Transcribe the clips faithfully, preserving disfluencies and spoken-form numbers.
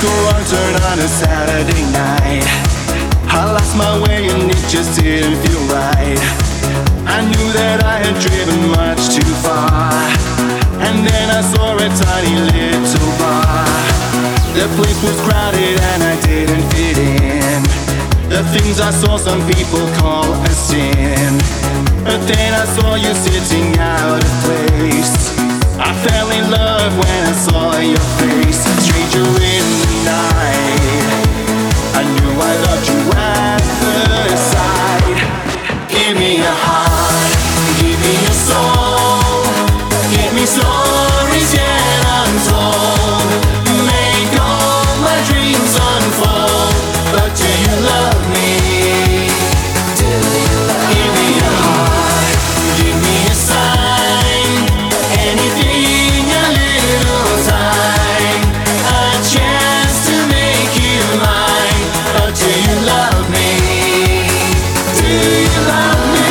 a wrong turn on a Saturday night. I lost my way and it just didn't feel right. I knew that I had driven much too far, and then I saw a tiny little bar. The place was crowded and I didn't fit in. The things I saw some people call a sin, but then I saw you sitting out of place. I fell in love when I saw your face. Stranger in the night, I knew I loved you at first sight. Give me a heart, give me a soul, give me stories yet untold. Make all my dreams unfold. But do you love me? Do you love me? Give me a heart, give me a sign, anything, a little time, a chance to make you mine. But do you love me? Do you love me?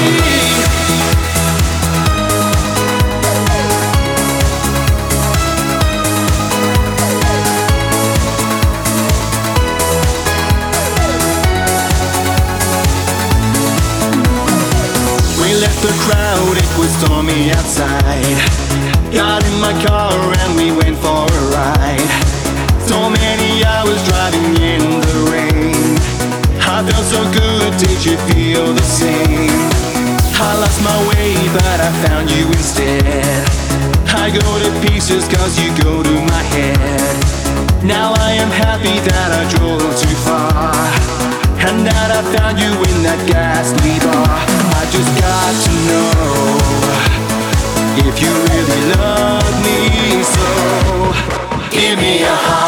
We left the crowd, it was stormy outside. Got in my car and we went for a ride. So many hours driving in the rain. I felt so good, did you feel the same? I lost my way but I found you instead. I go to pieces cause you go to my head. Now I am happy that I drove too far, and that I found you in that ghastly bar. I just got to know if you really love me so. Give me a heart.